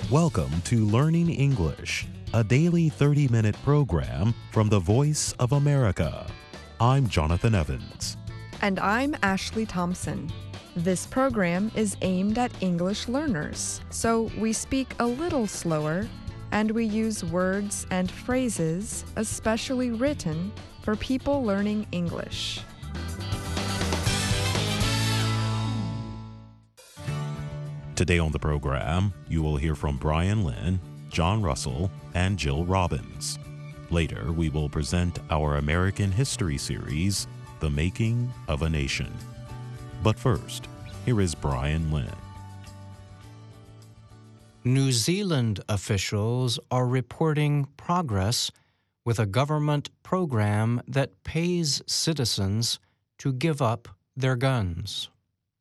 Welcome to Learning English, a daily 30-minute program from the Voice of America. I'm Jonathan Evans. And I'm Ashley Thompson. This program is aimed at English learners, so we speak a little slower and we use words and phrases especially written for people learning English. Today on the program, you will hear from Brian Lynn, John Russell, and Jill Robbins. Later, we will present our American History series, The Making of a Nation. But first, here is Brian Lynn. New Zealand officials are reporting progress with a government program that pays citizens to give up their guns.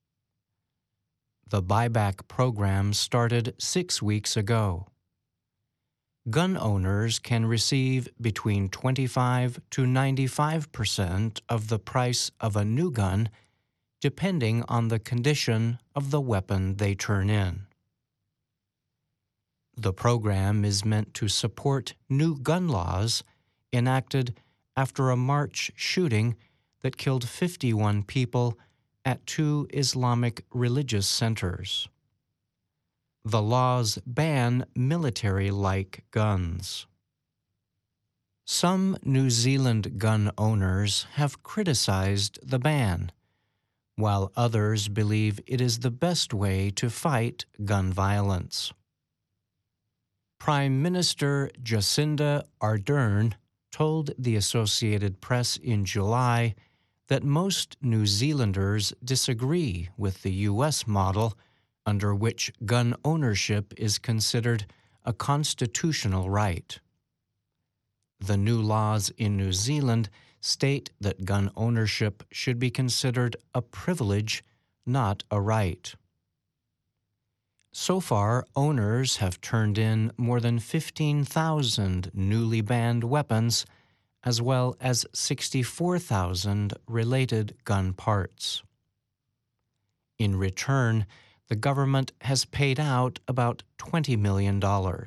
The buyback program started 6 weeks ago. Gun owners can receive between 25 to 95% of the price of a new gun, depending on the condition of the weapon they turn in. The program is meant to support new gun laws enacted after a March shooting that killed 51 people at 2 Islamic religious centers. The laws ban military-like guns. Some New Zealand gun owners have criticized the ban, while others believe it is the best way to fight gun violence. Prime Minister Jacinda Ardern told the Associated Press in July that most New Zealanders disagree with the U.S. model under which gun ownership is considered a constitutional right. The new laws in New Zealand state that gun ownership should be considered a privilege, not a right. So far, owners have turned in more than 15,000 newly banned weapons, as well as 64,000 related gun parts. In return, the government has paid out about $20 million.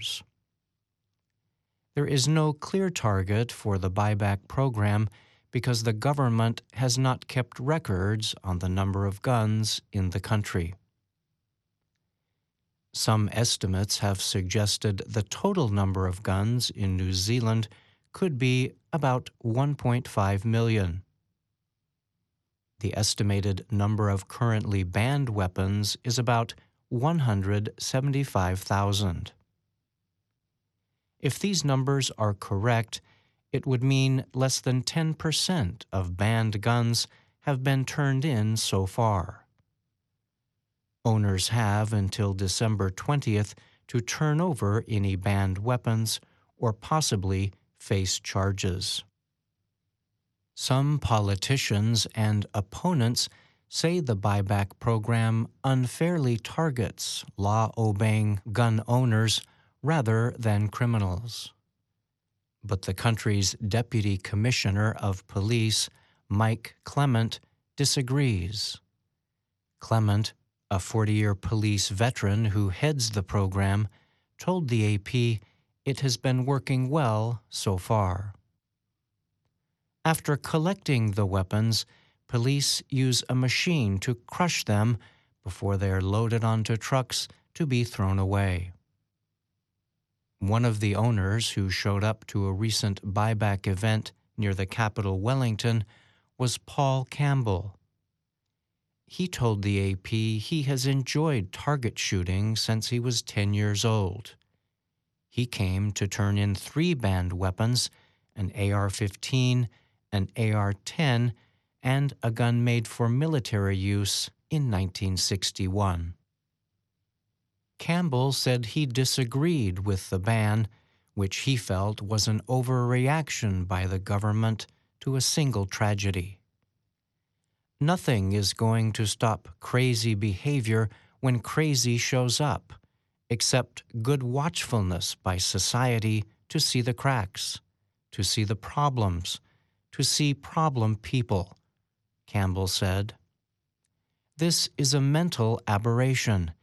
There is no clear target for the buyback program because the government has not kept records on the number of guns in the country. Some estimates have suggested the total number of guns in New Zealand could be about 1.5 million. The estimated number of currently banned weapons is about 175,000. If these numbers are correct, it would mean less than 10% of banned guns have been turned in so far. Owners have until December 20th to turn over any banned weapons or possibly face charges. Some politicians and opponents say the buyback program unfairly targets law-obeying gun owners rather than criminals. But the country's Deputy Commissioner of Police, Mike Clement, disagrees. Clement, a 40-year police veteran who heads the program, told the AP it has been working well so far. After collecting the weapons, police use a machine to crush them before they are loaded onto trucks to be thrown away. One of the owners who showed up to a recent buyback event near the capital Wellington was Paul Campbell. He told the AP he has enjoyed target shooting since he was 10 years old. He came to turn in 3 banned weapons, an AR-15, an AR-10, and a gun made for military use in 1961. Campbell said he disagreed with the ban, which he felt was an overreaction by the government to a single tragedy. Nothing is going to stop crazy behavior when crazy shows up, except good watchfulness by society to see the cracks, to see the problems, to see problem people, Campbell said. This is a mental aberration.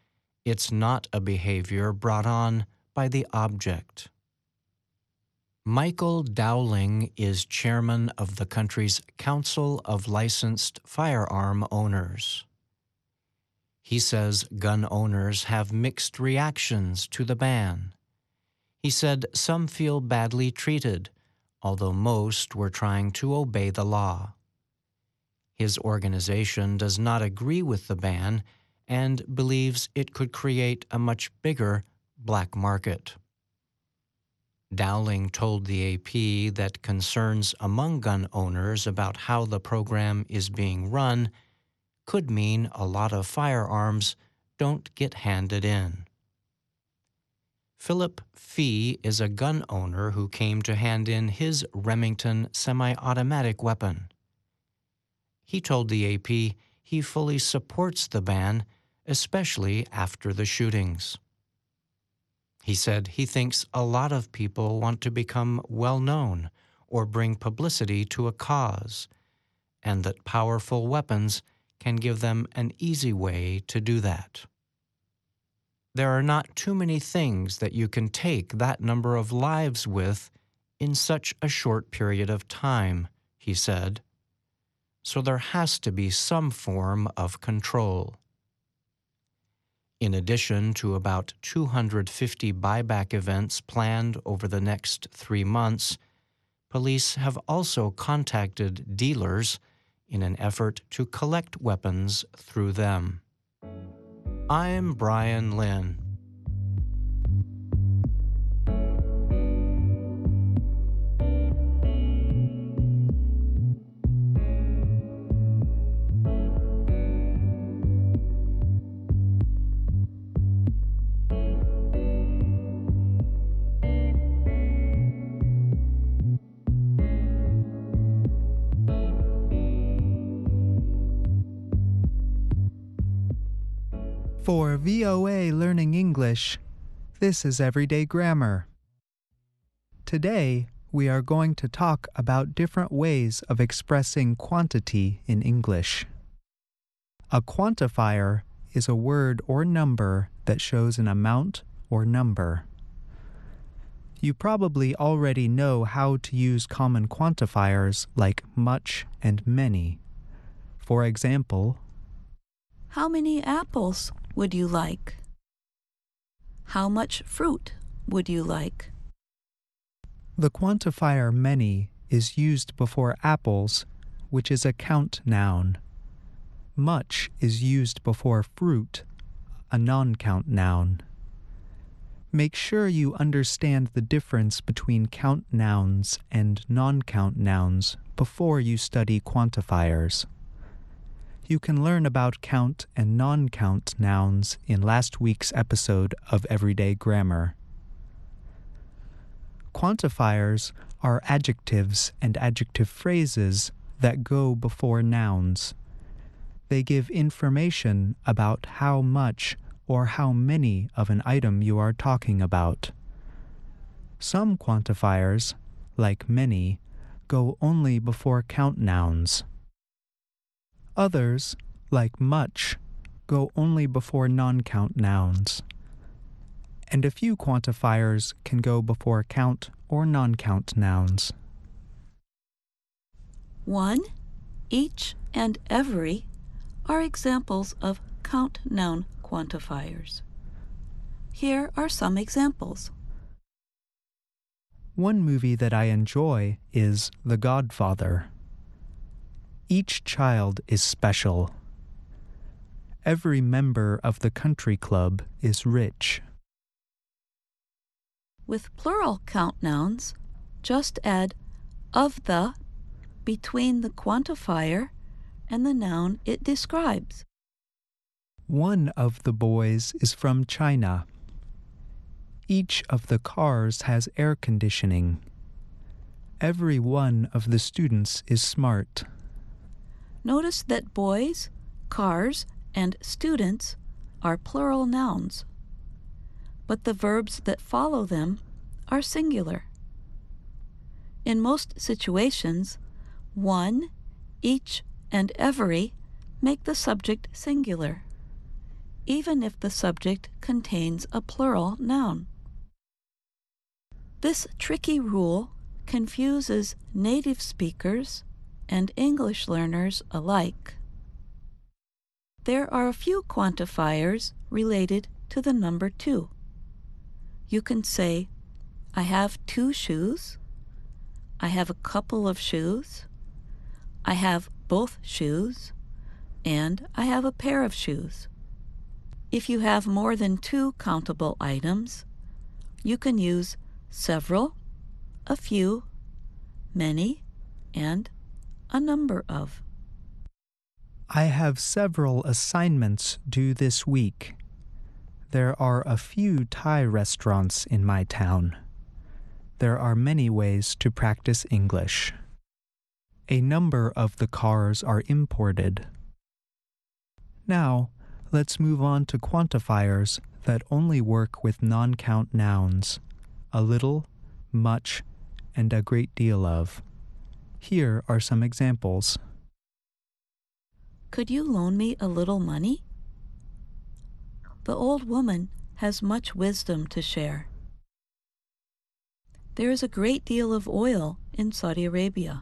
It's not a behavior brought on by the object. Michael Dowling is chairman of the country's Council of Licensed Firearm Owners. He says gun owners have mixed reactions to the ban. He said some feel badly treated, although most were trying to obey the law. His organization does not agree with the ban and believes it could create a much bigger black market. Dowling told the AP that concerns among gun owners about how the program is being run could mean a lot of firearms don't get handed in. Philip Fee is a gun owner who came to hand in his Remington semi-automatic weapon. He told the AP he fully supports the ban, especially after the shootings. He said he thinks a lot of people want to become well-known or bring publicity to a cause, and that powerful weapons can give them an easy way to do that. There are not too many things that you can take that number of lives with in such a short period of time, he said. So there has to be some form of control. In addition to about 250 buyback events planned over the next 3 months, police have also contacted dealers in an effort to collect weapons through them. I'm Brian Lynn. For VOA Learning English, this is Everyday Grammar. Today, we are going to talk about different ways of expressing quantity in English. A quantifier is a word or number that shows an amount or number. You probably already know how to use common quantifiers like much and many. For example, how many apples would you like? How much fruit would you like? The quantifier many is used before apples, which is a count noun. Much is used before fruit, a non-count noun. Make sure you understand the difference between count nouns and non-count nouns before you study quantifiers. You can learn about count and non-count nouns in last week's episode of Everyday Grammar. Quantifiers are adjectives and adjective phrases that go before nouns. They give information about how much or how many of an item you are talking about. Some quantifiers, like many, go only before count nouns. Others, like much, go only before non-count nouns. And a few quantifiers can go before count or non-count nouns. One, each, and every are examples of count noun quantifiers. Here are some examples. One movie that I enjoy is The Godfather. Each child is special. Every member of the country club is rich. With plural count nouns, just add of the between the quantifier and the noun it describes. One of the boys is from China. Each of the cars has air conditioning. Every one of the students is smart. Notice that boys, cars, and students are plural nouns, but the verbs that follow them are singular. In most situations, one, each, and every make the subject singular. even if the subject contains a plural noun. This tricky rule confuses native speakers and English learners alike. There are a few quantifiers related to the number 2. You can say, I have 2 shoes, I have a couple of shoes, I have both shoes, and I have a pair of shoes. If you have more than 2 countable items, you can use several, a few, many, and a number of. I have several assignments due this week. There are a few Thai restaurants in my town. There are many ways to practice English. A number of the cars are imported. Now, let's move on to quantifiers that only work with non-count nouns: a little, much, and a great deal of. Here are some examples. Could you loan me a little money? The old woman has much wisdom to share. There is a great deal of oil in Saudi Arabia.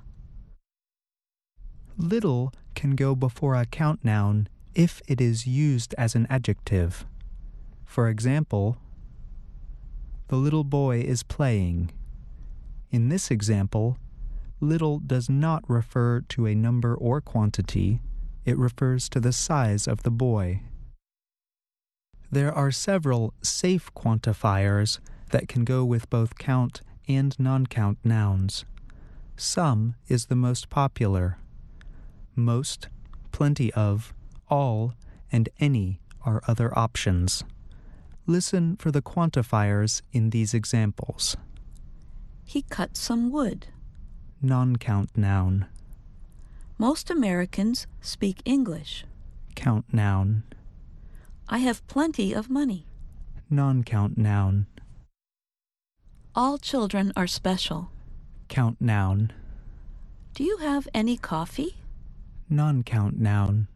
Little can go before a count noun if it is used as an adjective. For example, the little boy is playing. In this example, little does not refer to a number or quantity. It refers to the size of the boy. There are several safe quantifiers that can go with both count and non-count nouns. Some is the most popular. Most, plenty of, all, and any are other options. Listen for the quantifiers in these examples. He cut some wood. Non-count noun. Most Americans speak English. Count noun. I have plenty of money. Non-count noun. All children are special. Count noun. Do you have any coffee? Non-count noun.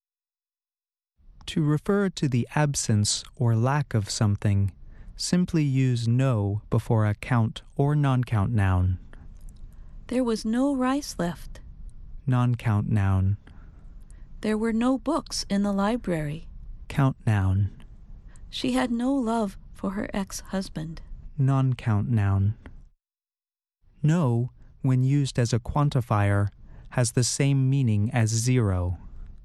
To refer to the absence or lack of something, simply use no before a count or non-count noun. There was no rice left. Non-count noun. There were no books in the library. Count noun. She had no love for her ex-husband. Non-count noun. No, when used as a quantifier, has the same meaning as 0.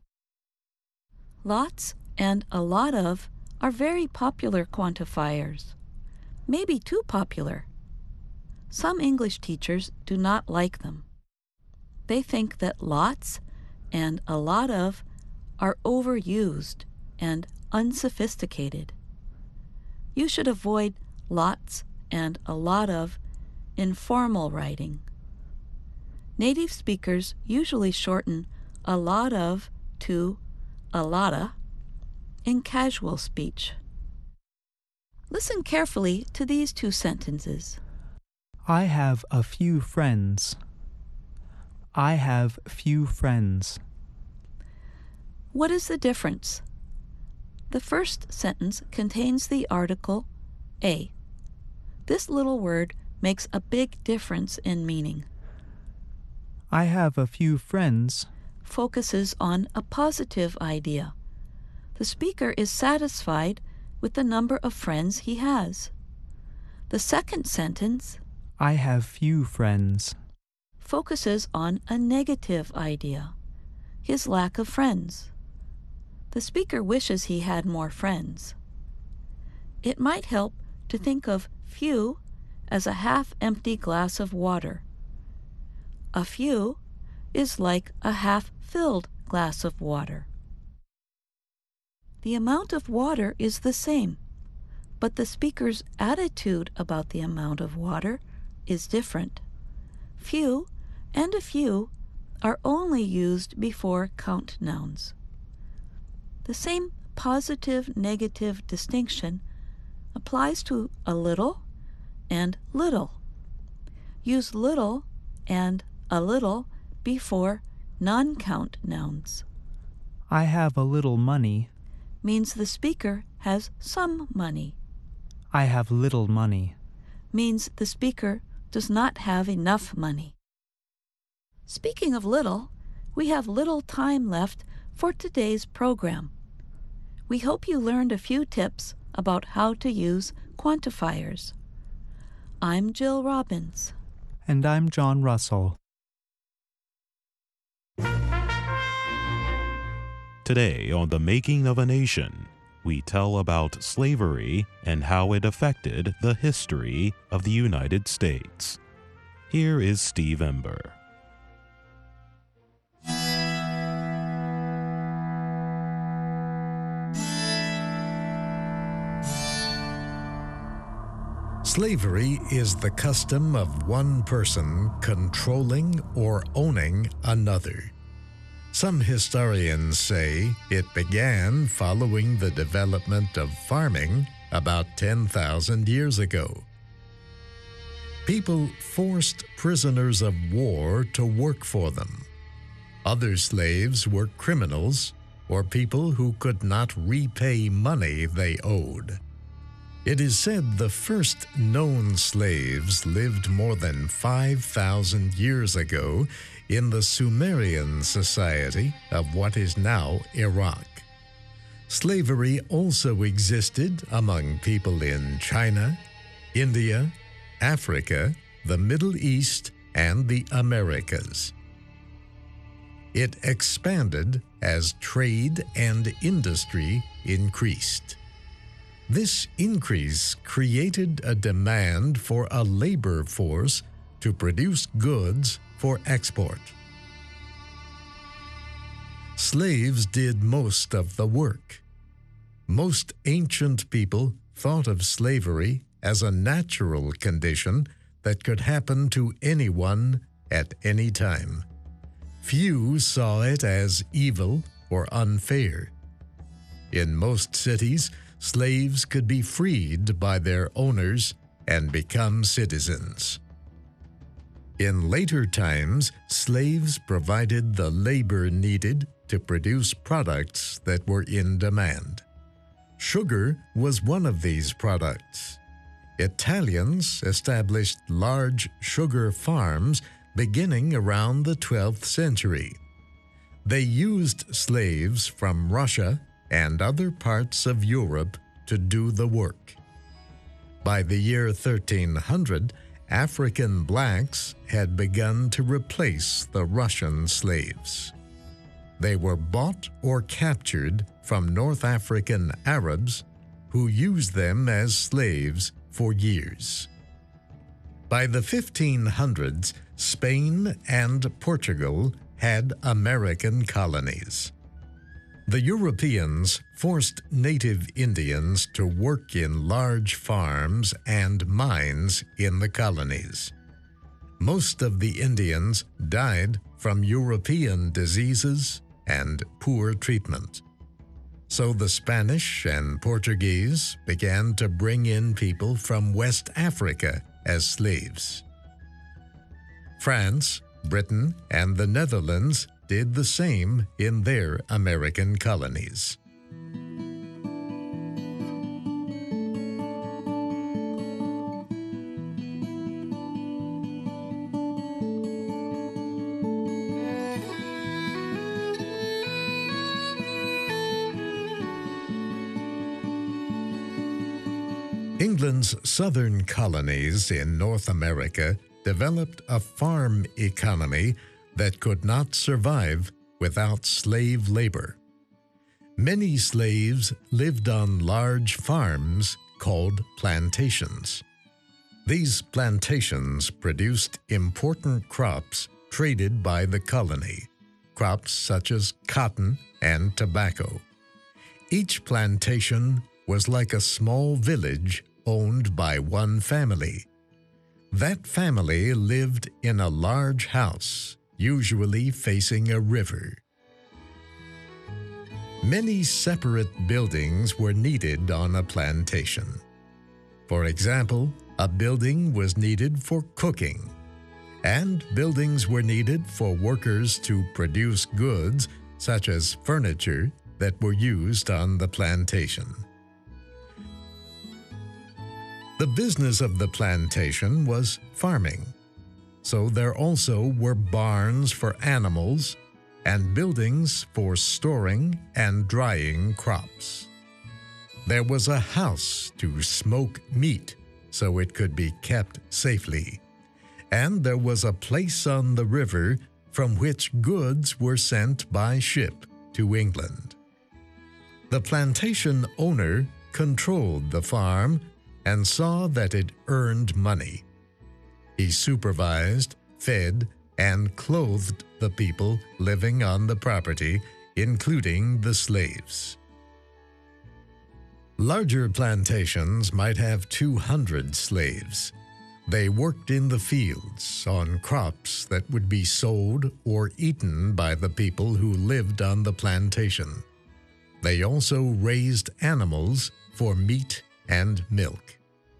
Lots and a lot of are very popular quantifiers. Maybe too popular. Some English teachers do not like them. They think that lots and a lot of are overused and unsophisticated. You should avoid lots and a lot of in formal writing. Native speakers usually shorten a lot of to a lotta in casual speech. Listen carefully to these 2 sentences. I have a few friends. I have few friends. What is the difference? The first sentence contains the article a. This little word makes a big difference in meaning. I have a few friends Focuses on a positive idea. The speaker is satisfied with the number of friends he has. The second sentence, I have few friends, focuses on a negative idea, his lack of friends. The speaker wishes he had more friends. It might help to think of few as a half-empty glass of water. A few is like a half-filled glass of water. The amount of water is the same, but the speaker's attitude about the amount of water is different. Few and a few are only used before count nouns. The same positive-negative distinction applies to a little and little. Use little and a little before non-count nouns. I have a little money, means the speaker has some money. I have little money. Means the speaker does not have enough money. Speaking of little, we have little time left for today's program. We hope you learned a few tips about how to use quantifiers. I'm Jill Robbins. And I'm John Russell. Today on The Making of a Nation, we tell about slavery and how it affected the history of the United States. Here is Steve Ember. Slavery is the custom of one person controlling or owning another. Some historians say it began following the development of farming about 10,000 years ago. People forced prisoners of war to work for them. Other slaves were criminals or people who could not repay money they owed. It is said the first known slaves lived more than 5,000 years ago in the Sumerian society of what is now Iraq. Slavery also existed among people in China, India, Africa, the Middle East, and the Americas. It expanded as trade and industry increased. This increase created a demand for a labor force to produce goods for export. Slaves did most of the work. Most ancient people thought of slavery as a natural condition that could happen to anyone at any time. Few saw it as evil or unfair. In most cities, slaves could be freed by their owners and become citizens. In later times, slaves provided the labor needed to produce products that were in demand. Sugar was one of these products. Italians established large sugar farms beginning around the 12th century. They used slaves from Russia and other parts of Europe to do the work. By the year 1300, African blacks had begun to replace the Russian slaves. They were bought or captured from North African Arabs who used them as slaves for years. By the 1500s, Spain and Portugal had American colonies. The Europeans forced native Indians to work in large farms and mines in the colonies. Most of the Indians died from European diseases and poor treatment. So the Spanish and Portuguese began to bring in people from West Africa as slaves. France, Britain, and the Netherlands did the same in their American colonies. England's southern colonies in North America developed a farm economy that could not survive without slave labor. Many slaves lived on large farms called plantations. These plantations produced important crops traded by the colony, crops such as cotton and tobacco. Each plantation was like a small village owned by one family. That family lived in a large house, usually facing a river. Many separate buildings were needed on a plantation. For example, a building was needed for cooking, and buildings were needed for workers to produce goods such as furniture that were used on the plantation. The business of the plantation was farming, so there also were barns for animals and buildings for storing and drying crops. There was a house to smoke meat so it could be kept safely, and there was a place on the river from which goods were sent by ship to England. The plantation owner controlled the farm and saw that it earned money. He supervised, fed, and clothed the people living on the property, including the slaves. Larger plantations might have 200 slaves. They worked in the fields on crops that would be sold or eaten by the people who lived on the plantation. They also raised animals for meat and milk.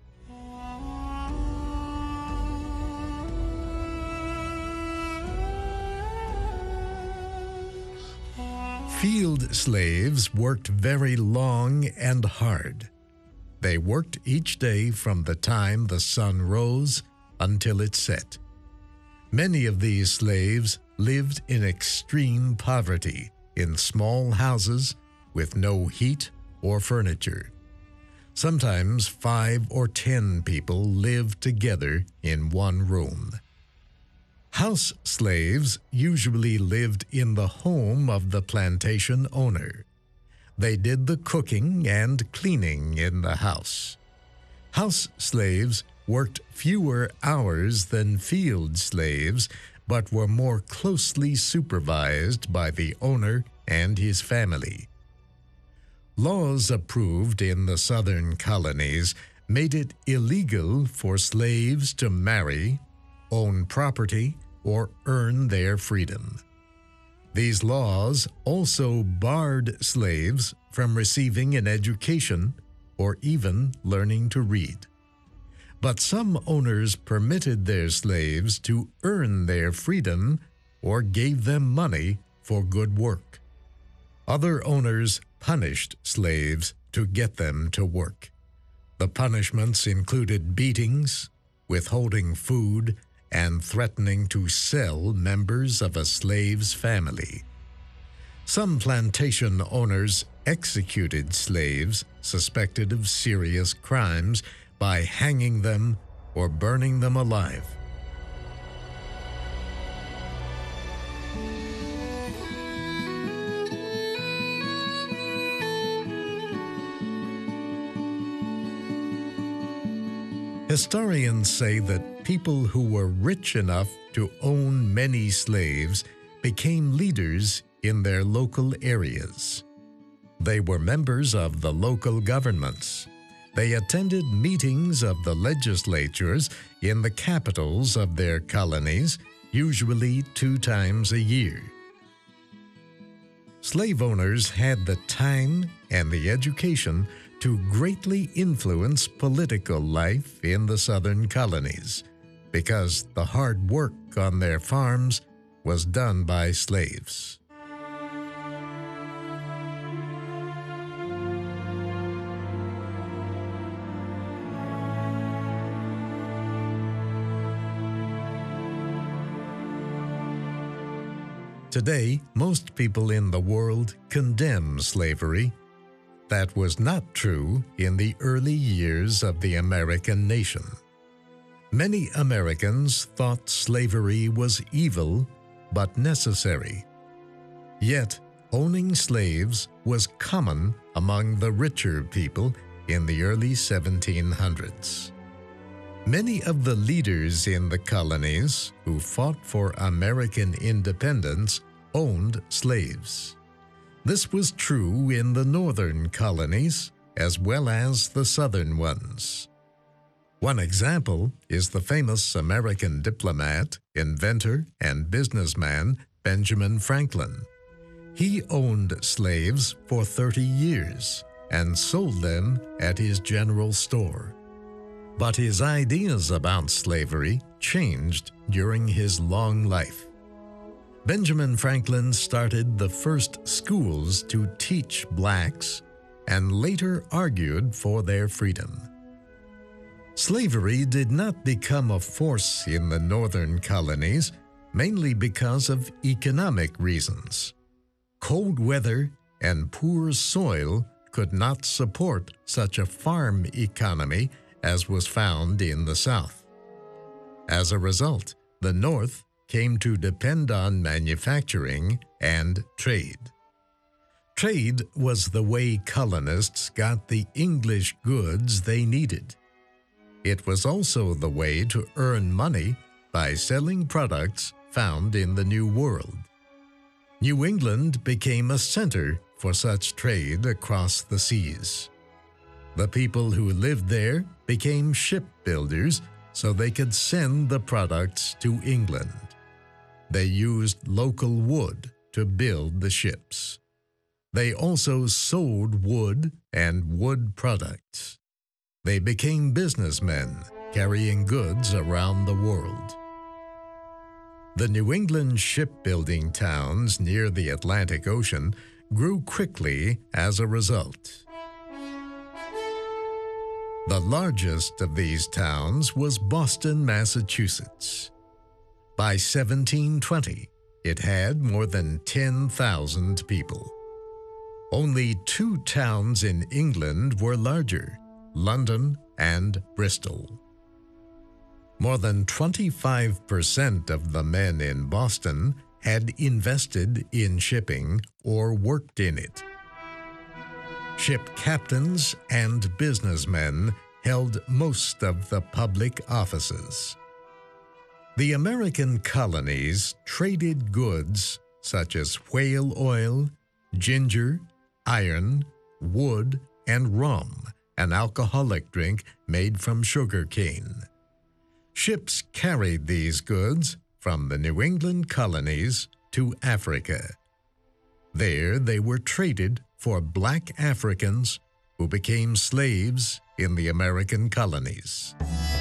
Field slaves worked very long and hard. They worked each day from the time the sun rose until it set. Many of these slaves lived in extreme poverty in small houses with no heat or furniture. Sometimes 5 or 10 people lived together in one room. House slaves usually lived in the home of the plantation owner. They did the cooking and cleaning in the house. House slaves worked fewer hours than field slaves, but were more closely supervised by the owner and his family. Laws approved in the southern colonies made it illegal for slaves to marry, own property, or earn their freedom. These laws also barred slaves from receiving an education or even learning to read. But some owners permitted their slaves to earn their freedom or gave them money for good work. Other owners punished slaves to get them to work. The punishments included beatings, withholding food, and threatening to sell members of a slave's family. Some plantation owners executed slaves suspected of serious crimes by hanging them or burning them alive. Historians say that people who were rich enough to own many slaves became leaders in their local areas. They were members of the local governments. They attended meetings of the legislatures in the capitals of their colonies, usually 2 times a year. Slave owners had the time and the education to greatly influence political life in the southern colonies, because the hard work on their farms was done by slaves. Today, most people in the world condemn slavery. That was not true in the early years of the American nation. Many Americans thought slavery was evil but necessary. Yet, owning slaves was common among the richer people in the early 1700s. Many of the leaders in the colonies who fought for American independence owned slaves. This was true in the northern colonies as well as the southern ones. One example is the famous American diplomat, inventor, and businessman Benjamin Franklin. He owned slaves for 30 years and sold them at his general store. But his ideas about slavery changed during his long life. Benjamin Franklin started the first schools to teach blacks and later argued for their freedom. Slavery did not become a force in the northern colonies, mainly because of economic reasons. Cold weather and poor soil could not support such a farm economy as was found in the South. As a result, the North came to depend on manufacturing and trade. Trade was the way colonists got the English goods they needed. It was also the way to earn money by selling products found in the New World. New England became a center for such trade across the seas. The people who lived there became shipbuilders so they could send the products to England. They used local wood to build the ships. They also sold wood and wood products. They became businessmen carrying goods around the world. The New England shipbuilding towns near the Atlantic Ocean grew quickly as a result. The largest of these towns was Boston, Massachusetts. By 1720, it had more than 10,000 people. Only two towns in England were larger, London and Bristol. More than 25% of the men in Boston had invested in shipping or worked in it. Ship captains and businessmen held most of the public offices. The American colonies traded goods such as whale oil, ginger, iron, wood, and rum, an alcoholic drink made from sugar cane. Ships carried these goods from the New England colonies to Africa. There they were traded for black Africans who became slaves in the American colonies.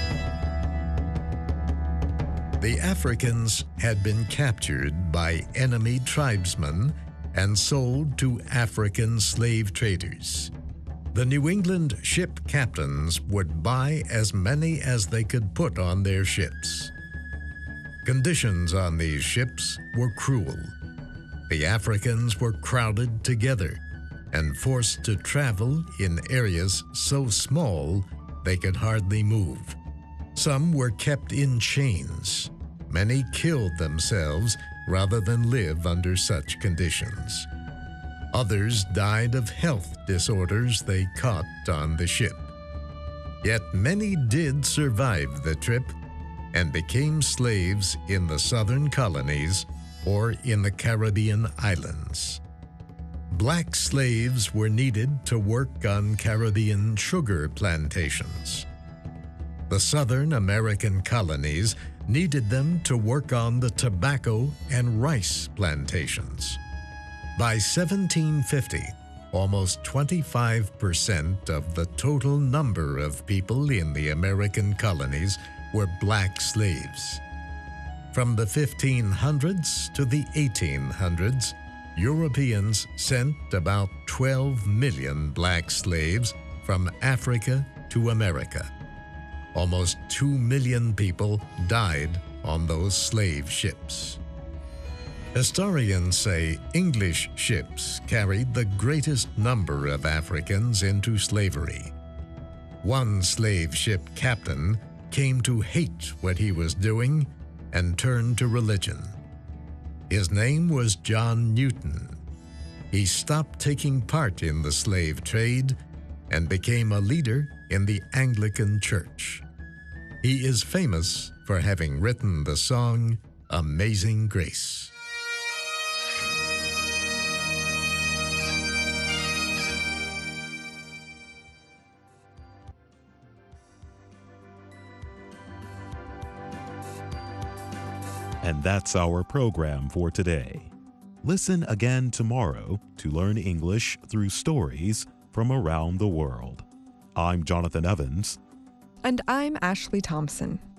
The Africans had been captured by enemy tribesmen and sold to African slave traders. The New England ship captains would buy as many as they could put on their ships. Conditions on these ships were cruel. The Africans were crowded together and forced to travel in areas so small they could hardly move. Some were kept in chains. Many killed themselves rather than live under such conditions. Others died of health disorders they caught on the ship. Yet many did survive the trip and became slaves in the southern colonies or in the Caribbean islands. Black slaves were needed to work on Caribbean sugar plantations. The Southern American colonies needed them to work on the tobacco and rice plantations. By 1750, almost 25% of the total number of people in the American colonies were black slaves. From the 1500s to the 1800s, Europeans sent about 12 million black slaves from Africa to America. Almost 2 million people died on those slave ships. Historians say English ships carried the greatest number of Africans into slavery. One slave ship captain came to hate what he was doing and turned to religion. His name was John Newton. He stopped taking part in the slave trade and became a leader in the Anglican Church. He is famous for having written the song Amazing Grace. And that's our program for today. Listen again tomorrow to learn English through stories from around the world. I'm Jonathan Evans. And I'm Ashley Thompson.